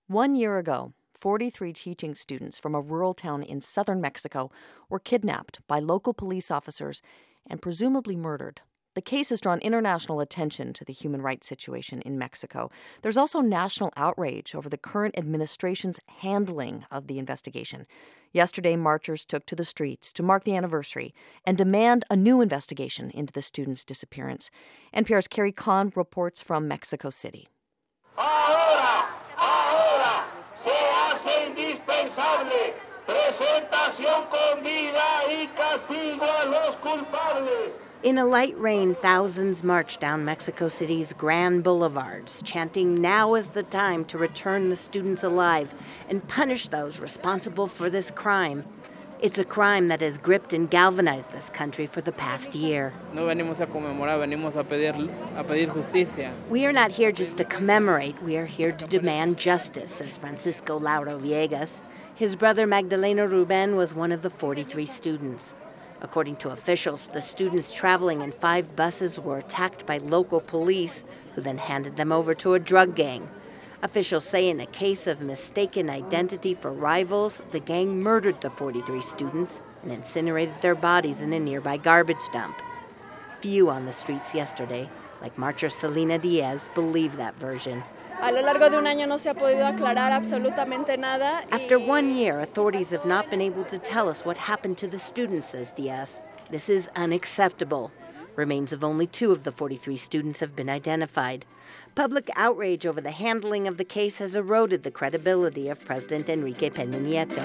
1 year ago, 43 teaching students from a rural town in southern Mexico were kidnapped by local police officers and presumably murdered. The case has drawn international attention to the human rights situation in Mexico. There's also national outrage over the current administration's handling of the investigation. Yesterday, marchers took to the streets to mark the anniversary and demand a new investigation into the students' disappearance. NPR's Carrie Kahn reports from Mexico City. In a light rain, thousands marched down Mexico City's grand boulevards, chanting, "Now is the time to return the students alive and punish those responsible for this crime." It's a crime that has gripped and galvanized this country for the past year. No venimos a conmemorar, venimos a pedir justicia. We are not here just to commemorate, we are here to demand justice, says Francisco Lauro Villegas. His brother Magdaleno Ruben was one of the 43 students. According to officials, the students traveling in 5 buses were attacked by local police, who then handed them over to a drug gang. Officials say in a case of mistaken identity for rivals, the gang murdered the 43 students and incinerated their bodies in a nearby garbage dump. Few on the streets yesterday, like marcher Selena Diaz, believe that version. A lo largo de un año no se ha podido aclarar absolutamente nada. After 1 year, authorities have not been able to tell us what happened to the students, says Diaz. This is unacceptable. Remains of only 2 of the 43 students have been identified. Public outrage over the handling of the case has eroded the credibility of President Enrique Peña Nieto.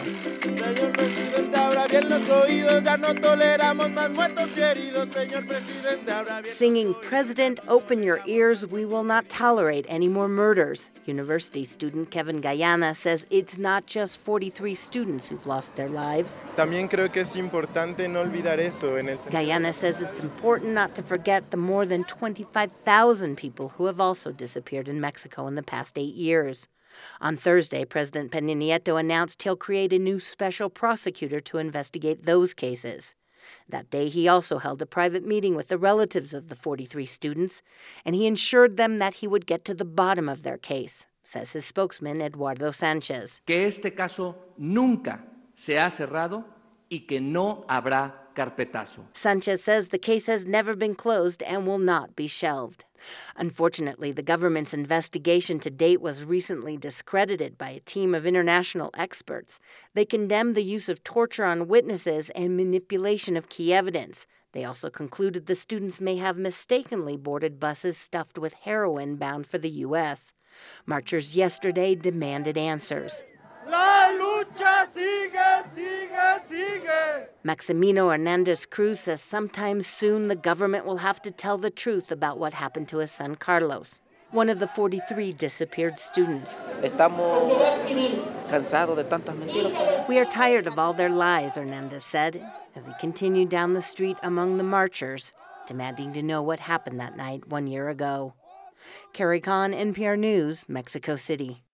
Singing, "President, open your ears, we will not tolerate any more murders." University student Kevin Guyana says it's not just 43 students who've lost their lives. Guyana says it's important not to forget the more than 25,000 people who have also disappeared in Mexico in the past 8 years. On Thursday, President Peña Nieto announced he'll create a new special prosecutor to investigate those cases. That day, he also held a private meeting with the relatives of the 43 students, and he ensured them that he would get to the bottom of their case, says his spokesman, Eduardo Sánchez. Que este caso nunca se ha cerrado y que no habrá carpetazo. Sánchez says the case has never been closed and will not be shelved. Unfortunately, the government's investigation to date was recently discredited by a team of international experts. They condemned the use of torture on witnesses and manipulation of key evidence. They also concluded the students may have mistakenly boarded buses stuffed with heroin bound for the U.S. Marchers yesterday demanded answers. La lucha sigue, sigue, sigue. Maximino Hernandez Cruz says sometime soon the government will have to tell the truth about what happened to his son Carlos, one of the 43 disappeared students. Estamos cansados de tantas mentiras. We are tired of all their lies, Hernandez said, as he continued down the street among the marchers, demanding to know what happened that night 1 year ago. Carrie Kahn, NPR News, Mexico City.